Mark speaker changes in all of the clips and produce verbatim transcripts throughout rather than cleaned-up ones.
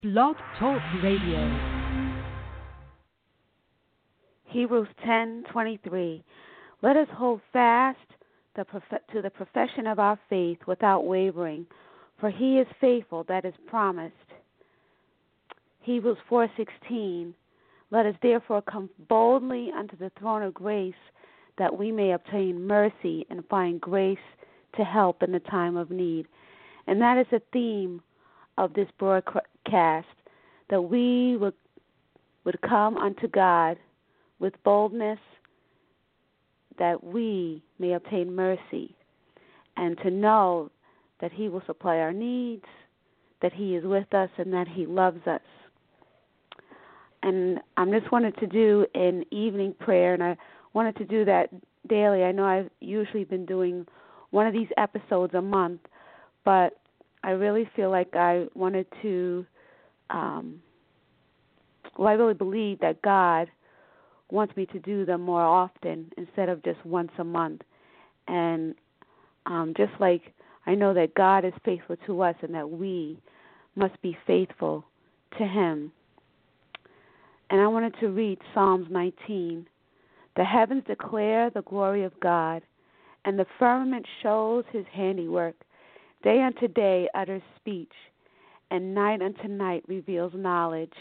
Speaker 1: Blog Talk Radio.
Speaker 2: Hebrews ten twenty-three. Let us hold fast the prof- to the profession of our faith without wavering, for he is faithful that is promised. Hebrews four sixteen. Let us therefore come boldly unto the throne of grace, that we may obtain mercy and find grace to help in the time of need. And that is the theme of this broadcast, that we would, would come unto God with boldness, that we may obtain mercy, and to know that he will supply our needs, that he is with us, and that he loves us. And I just wanted to do an evening prayer, and I wanted to do that daily. I know I've usually been doing one of these episodes a month, but I really feel like I wanted to, um, well, I really believe that God wants me to do them more often instead of just once a month. And um, just like I know that God is faithful to us and that we must be faithful to him. And I wanted to read Psalms nineteen. The heavens declare the glory of God, and the firmament shows his handiwork. Day unto day utters speech, and night unto night reveals knowledge.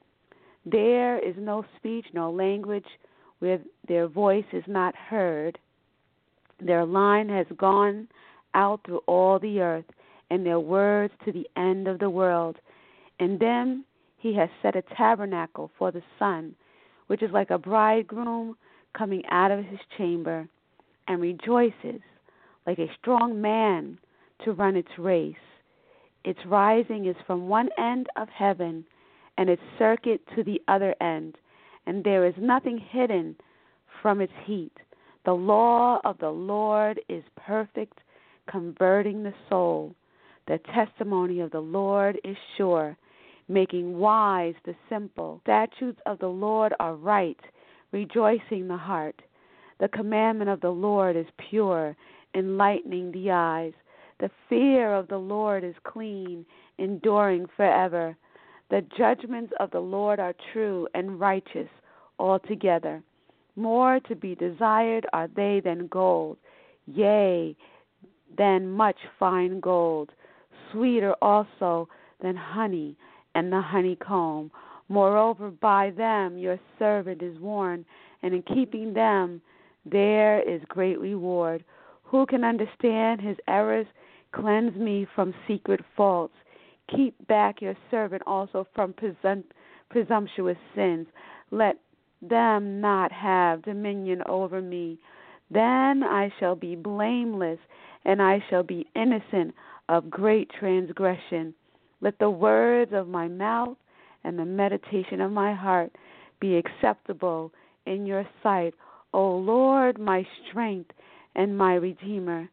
Speaker 2: There is no speech, no language, where their voice is not heard. Their line has gone out through all the earth, and their words to the end of the world. In them he has set a tabernacle for the sun, which is like a bridegroom coming out of his chamber, and rejoices like a strong man to run its race. Its rising is from one end of heaven, and its circuit to the other end, and there is nothing hidden from its heat. The law of the Lord is perfect, converting the soul. The testimony of the Lord is sure, making wise the simple. Statutes of the Lord are right, rejoicing the heart. The commandment of the Lord is pure, enlightening the eyes. The fear of the Lord is clean, enduring forever. The judgments of the Lord are true and righteous altogether. More to be desired are they than gold, yea, than much fine gold. Sweeter also than honey and the honeycomb. Moreover, by them your servant is warned, and in keeping them there is great reward. Who can understand his errors? Cleanse me from secret faults. Keep back your servant also from presum- presumptuous sins. Let them not have dominion over me. Then I shall be blameless, and I shall be innocent of great transgression. Let the words of my mouth and the meditation of my heart be acceptable in your sight, O Lord, my strength and my Redeemer.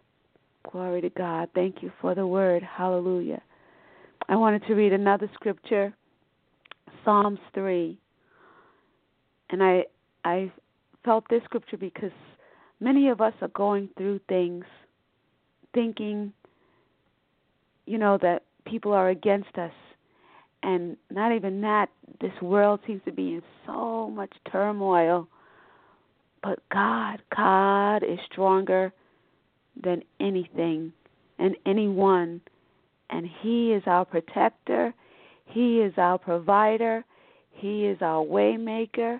Speaker 2: Glory to God. Thank you for the word. Hallelujah. I wanted to read another scripture, Psalms three. And I I felt this scripture because many of us are going through things thinking, you know, that people are against us. And not even that, this world seems to be in so much turmoil. But God, God is stronger than anything and anyone. And he is our protector. He is our provider. He is our waymaker.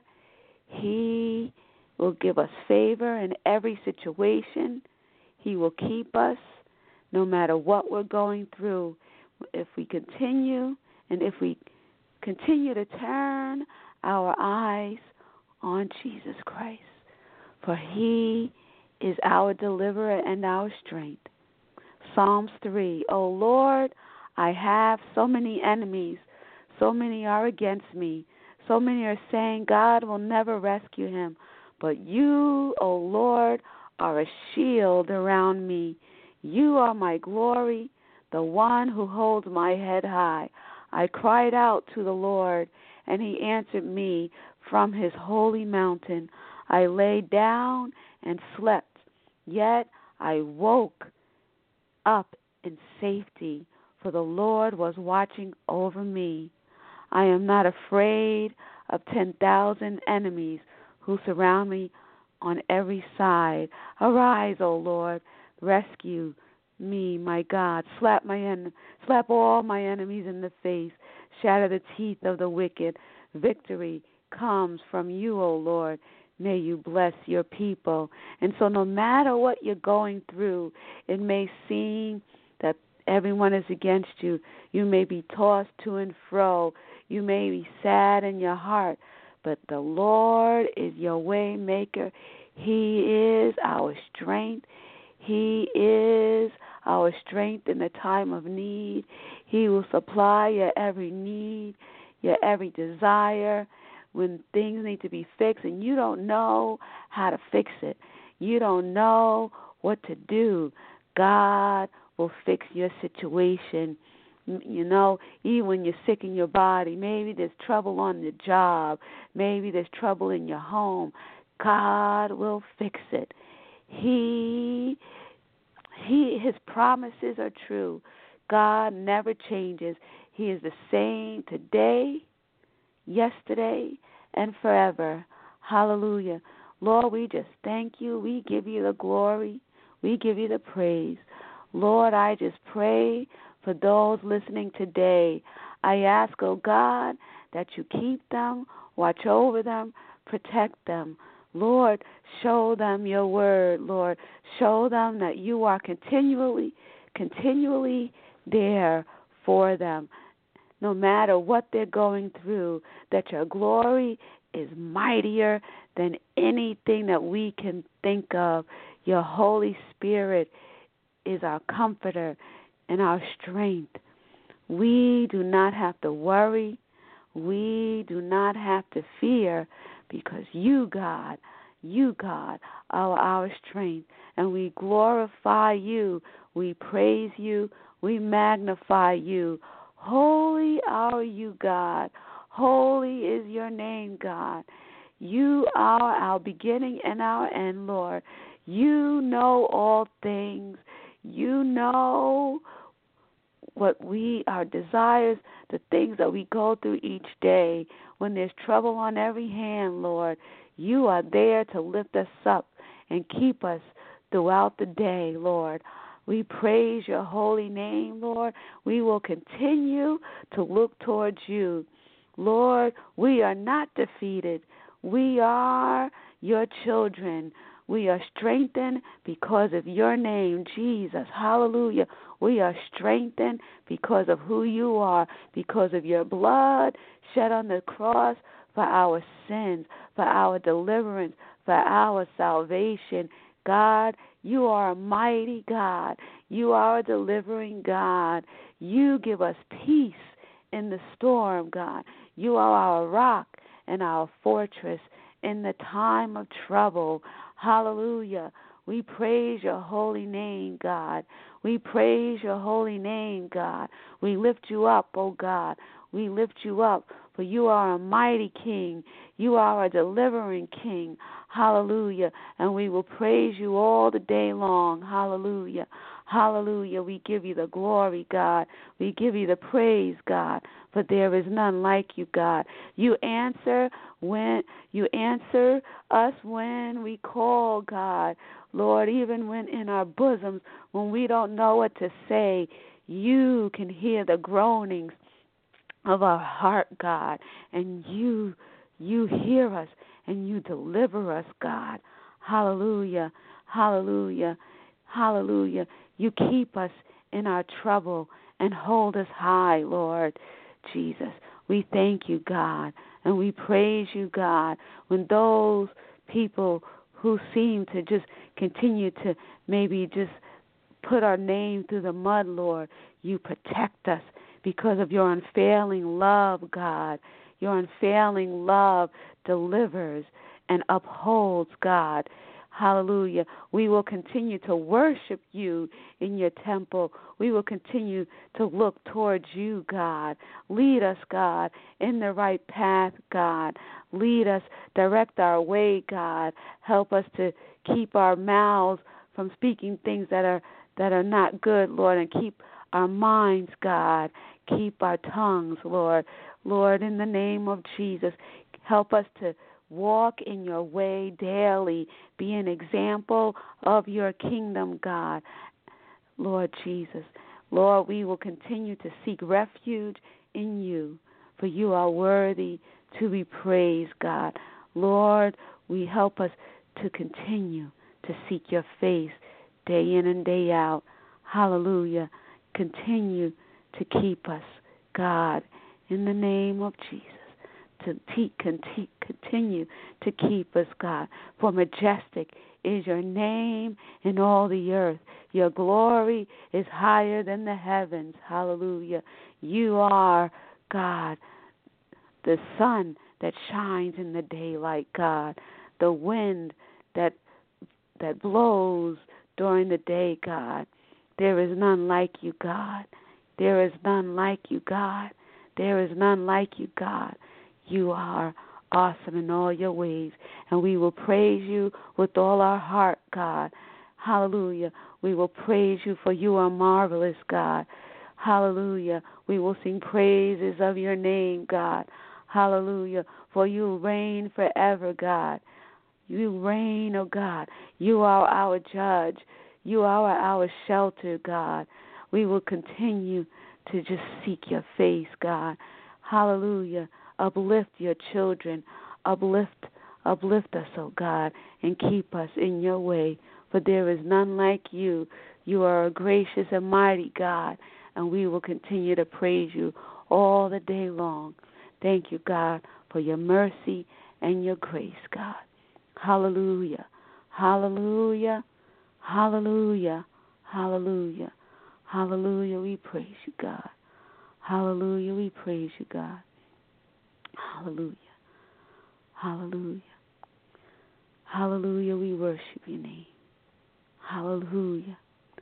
Speaker 2: He will give us favor in every situation. He will keep us no matter what we're going through. If we continue and if we continue to turn our eyes on Jesus Christ, for he is our deliverer and our strength. Psalms three. O Lord, I have so many enemies. So many are against me. So many are saying God will never rescue him. But you, O Lord, are a shield around me. You are my glory, the one who holds my head high. I cried out to the Lord, and he answered me from his holy mountain. I lay down and slept, yet I woke up in safety, for the Lord was watching over me. I am not afraid of ten thousand enemies who surround me on every side. Arise, O Lord, rescue me, my God. Slap my en- slap all my enemies in the face. Shatter the teeth of the wicked. Victory comes from you, O Lord. May you bless your people. And so no matter what you're going through, it may seem that everyone is against you. You may be tossed to and fro. You may be sad in your heart. But the Lord is your way maker. He is our strength. He is our strength in the time of need. He will supply your every need, your every desire. When things need to be fixed and you don't know how to fix it, you don't know what to do, God will fix your situation. You know, even when you're sick in your body, maybe there's trouble on the job, maybe there's trouble in your home, God will fix it. He, he, His promises are true. God never changes. He is the same today, yesterday, and forever. Hallelujah. Lord, we just thank you. We give you the glory. We give you the praise. Lord, I just pray for those listening today. I ask, oh God, that you keep them, watch over them, protect them. Lord, show them your word, Lord. Show them that you are continually, continually there for them. No matter what they're going through, that your glory is mightier than anything that we can think of. Your Holy Spirit is our comforter and our strength. We do not have to worry. We do not have to fear because you, God, you, God, are our strength. And we glorify you. We praise you. We magnify you. Holy are you, God. Holy is your name, God. You are our beginning and our end, Lord. You know all things. You know what we, our desires, the things that we go through each day. When there's trouble on every hand, Lord, you are there to lift us up and keep us throughout the day, Lord. We praise your holy name, Lord. We will continue to look towards you. Lord, we are not defeated. We are your children. We are strengthened because of your name, Jesus. Hallelujah. We are strengthened because of who you are, because of your blood shed on the cross for our sins, for our deliverance, for our salvation. God, you are a mighty God. You are a delivering God. You give us peace in the storm, God. You are our rock and our fortress in the time of trouble. Hallelujah. We praise your holy name, God. We praise your holy name, God. We lift you up, oh God. We lift you up, for you are a mighty King. You are a delivering King. Hallelujah. And we will praise you all the day long. Hallelujah. Hallelujah. We give you the glory, God. We give you the praise, God, for there is none like you, God. You answer when you answer us when we call, God. Lord, even when in our bosoms, when we don't know what to say, you can hear the groanings of our heart, God, and you you hear us and you deliver us, God. Hallelujah. Hallelujah. Hallelujah. You keep us in our trouble and hold us high, Lord Jesus. We thank you, God, and we praise you, God, when those people who seem to just continue to maybe just put our name through the mud, Lord, you protect us because of your unfailing love, God. Your unfailing love delivers and upholds, God. Hallelujah. We will continue to worship you in your temple. We will continue to look towards you, God. Lead us, God, in the right path, God. Lead us, direct our way, God. Help us to keep our mouths from speaking things that are that are not good, Lord, and keep our minds, God. Keep our tongues, Lord. Lord, in the name of Jesus, help us to walk in your way daily. Be an example of your kingdom, God. Lord Jesus, Lord, we will continue to seek refuge in you, for you are worthy to be praised, God. Lord, we help us to continue to seek your face day in and day out. Hallelujah. Continue to keep us, God, in the name of Jesus. To te- conti- continue to keep us, God. For majestic is your name in all the earth. Your glory is higher than the heavens. Hallelujah. You are, God, the sun that shines in the daylight, God. The wind that that blows during the day, God. There is none like you, God. There is none like you, God. There is none like you, God. You are awesome in all your ways, and we will praise you with all our heart, God. Hallelujah. We will praise you, for you are marvelous, God. Hallelujah. We will sing praises of your name, God. Hallelujah. For you reign forever, God. You reign, oh God. You are our judge. You are our shelter, God. We will continue to just seek your face, God. Hallelujah. Uplift your children. Uplift, uplift us, oh God, and keep us in your way. For there is none like you. You are a gracious and mighty God, and we will continue to praise you all the day long. Thank you, God, for your mercy and your grace, God. Hallelujah. Hallelujah. Hallelujah. Hallelujah. Hallelujah. We praise you, God. Hallelujah. We praise you, God. Hallelujah. Hallelujah. Hallelujah. We worship your name. Hallelujah.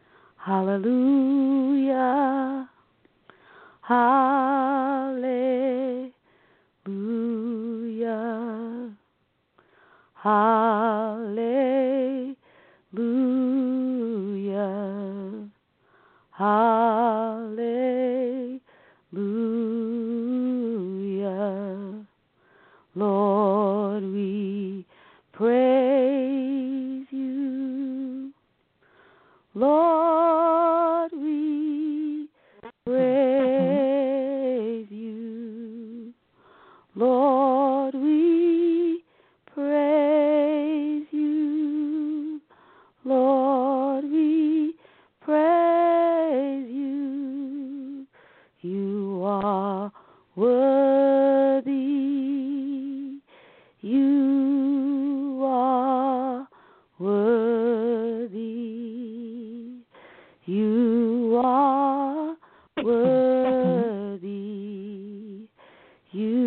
Speaker 2: Hallelujah. Hallelujah. Hallelujah. Hallelujah. Lord, we praise you. Lord, we praise you. Lord, we praise you. Lord, we praise you. You are worthy. You are worthy. You are worthy. You